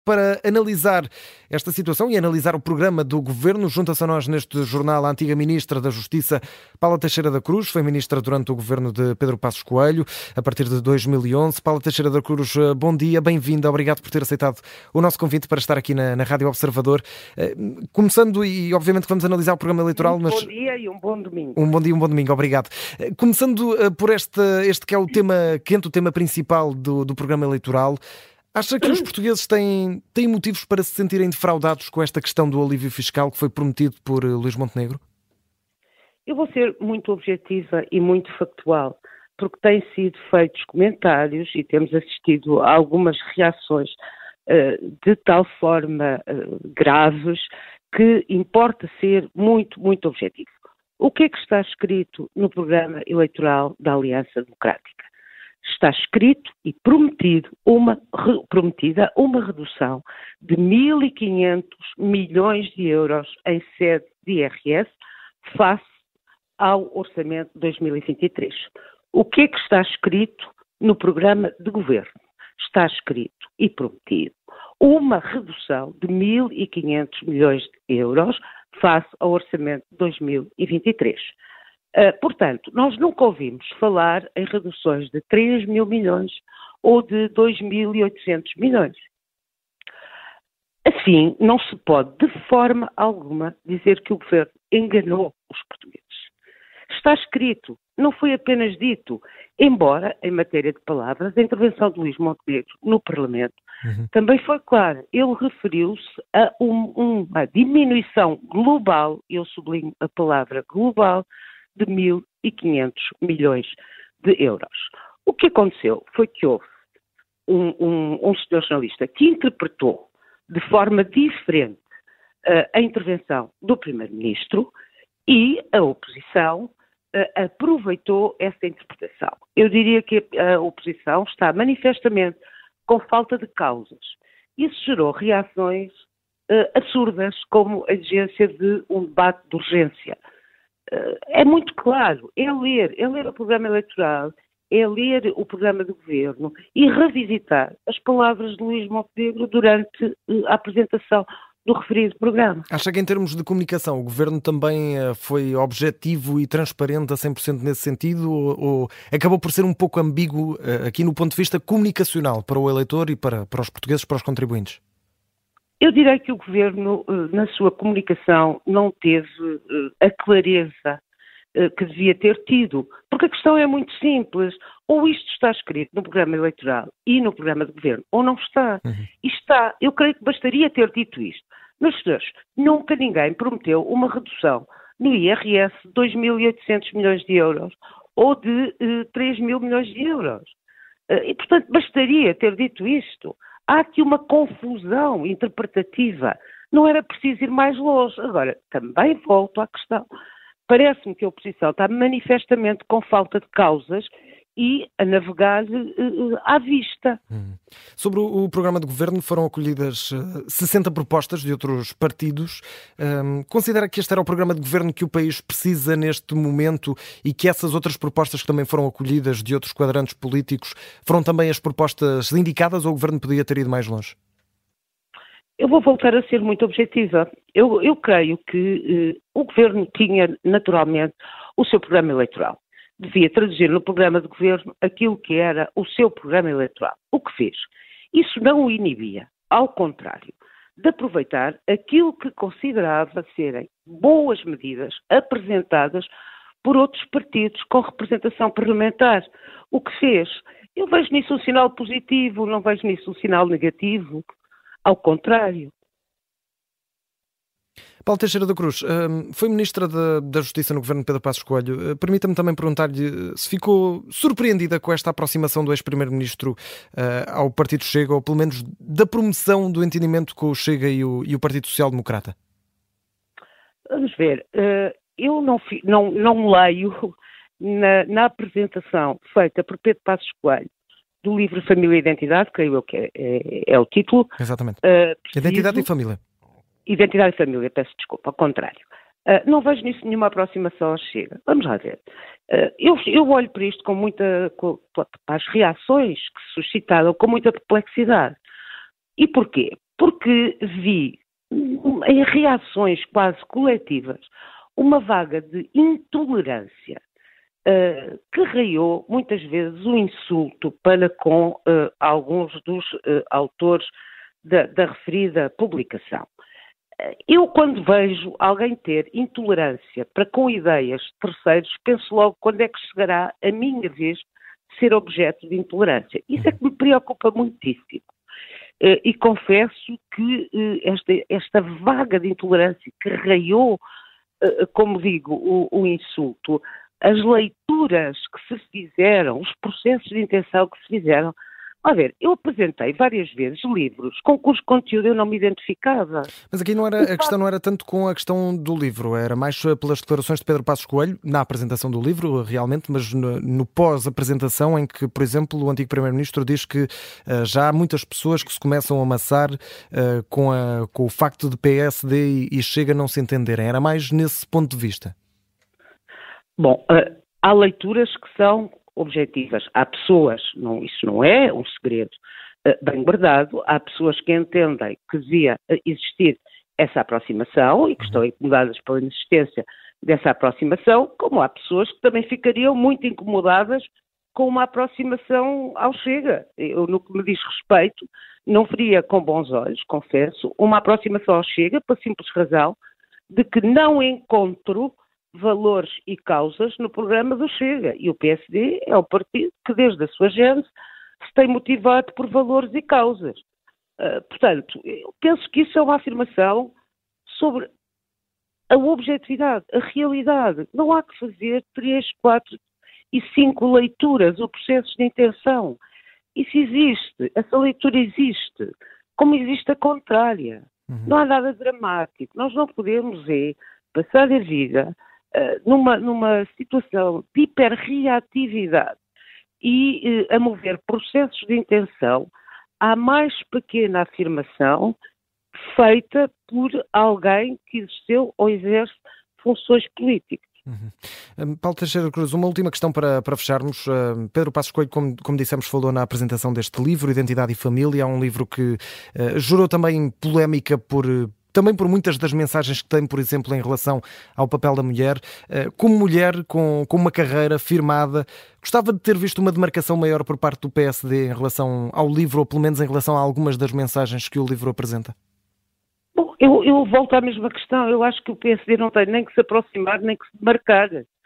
Para analisar esta situação e analisar o programa do Governo, junta-se a nós neste jornal a antiga Ministra da Justiça, Paula Teixeira da Cruz. Foi Ministra durante o Governo de Pedro Passos Coelho, a partir de 2011. Paula Teixeira da Cruz, bom dia, bem-vinda. Obrigado por ter aceitado o nosso convite para estar aqui na Rádio Observador. Começando, e obviamente que vamos analisar o programa eleitoral, mas... Bom dia e um bom domingo. Um bom dia e um bom domingo, obrigado. Começando por este que é o tema quente, o tema principal do programa eleitoral, acha que os portugueses têm motivos para se sentirem defraudados com esta questão do alívio fiscal que foi prometido por Luís Montenegro? Eu vou ser muito objetiva e muito factual, porque têm sido feitos comentários e temos assistido a algumas reações de tal forma graves que importa ser muito, muito objetivo. O que é que está escrito no programa eleitoral da Aliança Democrática? Está escrito e prometida uma redução de 1.500 milhões de euros em sede de IRS face ao orçamento de 2023. O que é que está escrito no programa de governo? Está escrito e prometido uma redução de 1.500 milhões de euros face ao orçamento de 2023. Portanto, nós nunca ouvimos falar em reduções de 3 mil milhões ou de 2.800 milhões. Assim, não se pode de forma alguma dizer que o governo enganou os portugueses. Está escrito, não foi apenas dito, embora, em matéria de palavras, a intervenção de Luís Montenegro no Parlamento também foi clara. Ele referiu-se a uma diminuição global, eu sublinho a palavra global, de 1.500 milhões de euros. O que aconteceu foi que houve um senhor jornalista que interpretou de forma diferente a intervenção do Primeiro-Ministro e a oposição aproveitou essa interpretação. Eu diria que a oposição está manifestamente com falta de causas. Isso gerou reações absurdas, como a exigência de um debate de urgência. É muito claro, é ler o programa eleitoral, é ler o programa do governo e revisitar as palavras de Luís Montenegro durante a apresentação do referido programa. Acha que em termos de comunicação o governo também foi objetivo e transparente a 100% nesse sentido ou acabou por ser um pouco ambíguo aqui no ponto de vista comunicacional para o eleitor e para os portugueses, para os contribuintes? Eu direi que o Governo, na sua comunicação, não teve a clareza que devia ter tido, porque a questão é muito simples. Ou isto está escrito no programa eleitoral e no programa de Governo, ou não está. Está. Eu creio que bastaria ter dito isto. Meus senhores, nunca ninguém prometeu uma redução no IRS de 2.800 milhões de euros ou de 3 mil milhões de euros. E, portanto, bastaria ter dito isto. Há aqui uma confusão interpretativa. Não era preciso ir mais longe. Agora, também volto à questão. Parece-me que a oposição está manifestamente com falta de causas e a navegar à vista. Sobre o programa de governo foram acolhidas 60 propostas de outros partidos. Considera que este era o programa de governo que o país precisa neste momento e que essas outras propostas que também foram acolhidas de outros quadrantes políticos foram também as propostas indicadas ou o governo podia ter ido mais longe? Eu vou voltar a ser muito objetiva. Eu creio que o governo tinha naturalmente o seu programa eleitoral. Devia traduzir no programa de governo aquilo que era o seu programa eleitoral. O que fez? Isso não o inibia, ao contrário, de aproveitar aquilo que considerava serem boas medidas apresentadas por outros partidos com representação parlamentar. O que fez? Eu vejo nisso um sinal positivo, não vejo nisso um sinal negativo, ao contrário. Paula Teixeira da Cruz, foi Ministra da Justiça no governo de Pedro Passos Coelho. Permita-me também perguntar-lhe se ficou surpreendida com esta aproximação do ex-Primeiro-Ministro ao Partido Chega, ou pelo menos da promoção do entendimento com o Chega e o Partido Social Democrata. Vamos ver, eu não leio na apresentação feita por Pedro Passos Coelho do livro Família e Identidade, creio eu que é o título. Exatamente. Identidade e Família. Identidade e Família, peço desculpa, ao contrário. Não vejo nisso nenhuma aproximação ao Chega. Vamos lá ver. Eu olho para isto para as reações que se suscitaram com muita perplexidade. E porquê? porque vi em reações quase coletivas uma vaga de intolerância que raiou muitas vezes o insulto para com alguns dos autores da referida publicação. Eu, quando vejo alguém ter intolerância para com ideias de terceiros, penso logo quando é que chegará a minha vez de ser objeto de intolerância. Isso é que me preocupa muitíssimo. E confesso que esta vaga de intolerância que raiou, como digo, o insulto, as leituras que se fizeram, os processos de intenção que se fizeram. A ver, eu apresentei várias vezes livros com cujo conteúdo eu não me identificava. Mas aqui a questão não era tanto com a questão do livro, era mais pelas declarações de Pedro Passos Coelho, na apresentação do livro, realmente, mas no pós-apresentação, em que, por exemplo, o antigo Primeiro-Ministro diz que já há muitas pessoas que se começam a amassar com o facto de PSD e Chega não se entenderem. Era mais nesse ponto de vista? Bom, há leituras que são objetivas. Há pessoas, isso não é um segredo bem guardado, há pessoas que entendem que devia existir essa aproximação e que estão incomodadas pela inexistência dessa aproximação, como há pessoas que também ficariam muito incomodadas com uma aproximação ao Chega. Eu, no que me diz respeito, não veria com bons olhos, confesso, uma aproximação ao Chega, pela simples razão de que não encontro valores e causas no programa do Chega. E o PSD é o partido que, desde a sua gênese, se tem motivado por valores e causas. Portanto, eu penso que isso é uma afirmação sobre a objetividade, a realidade. Não há que fazer 3, 4 e 5 leituras ou processos de intenção. Isso existe, essa leitura existe, como existe a contrária. Não há nada dramático. Nós não podemos passar a vida numa situação de hiperreatividade e a mover processos de intenção à mais pequena afirmação feita por alguém que exerceu ou exerce funções políticas. Paulo Teixeira Cruz, uma última questão para fecharmos. Pedro Passos Coelho, como dissemos, falou na apresentação deste livro, Identidade e Família. É um livro que gerou também polémica também por muitas das mensagens que tem, por exemplo, em relação ao papel da mulher. Como mulher, com uma carreira firmada, gostava de ter visto uma demarcação maior por parte do PSD em relação ao livro, ou pelo menos em relação a algumas das mensagens que o livro apresenta? Bom, eu volto à mesma questão. Eu acho que o PSD não tem nem que se aproximar, nem que se demarcar.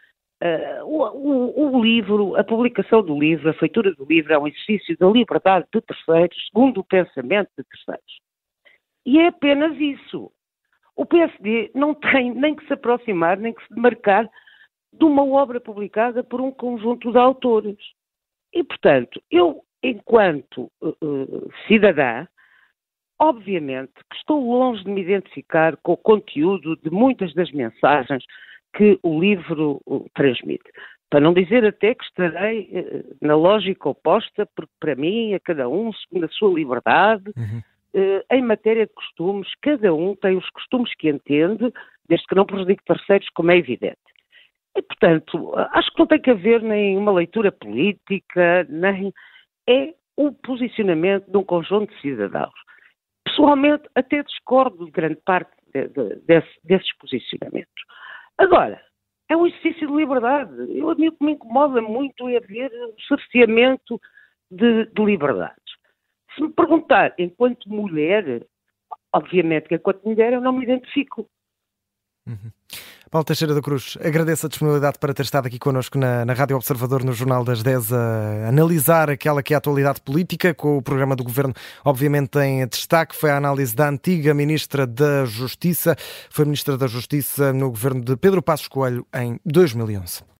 O livro, a publicação do livro, a feitura do livro é um exercício da liberdade de terceiros, segundo o pensamento de terceiros. E é apenas isso. O PSD não tem nem que se aproximar, nem que se demarcar de uma obra publicada por um conjunto de autores. E, portanto, eu, enquanto cidadã, obviamente que estou longe de me identificar com o conteúdo de muitas das mensagens que o livro transmite. Para não dizer até que estarei na lógica oposta, porque para mim, a cada um, segundo a sua liberdade, em matéria de costumes, cada um tem os costumes que entende, desde que não prejudique terceiros, como é evidente. E, portanto, acho que não tem que haver nem uma leitura política, nem é um posicionamento de um conjunto de cidadãos. Pessoalmente, até discordo de grande parte desses posicionamentos. Agora, é um exercício de liberdade. A mim o que me incomoda muito é haver um cerceamento de liberdades. Se me perguntar, enquanto mulher, obviamente que enquanto mulher eu não me identifico. Paulo Teixeira da Cruz, agradeço a disponibilidade para ter estado aqui connosco na Rádio Observador, no Jornal das 10, a analisar aquela que é a atualidade política, com o programa do Governo, obviamente em destaque, foi a análise da antiga Ministra da Justiça, foi Ministra da Justiça no governo de Pedro Passos Coelho em 2011.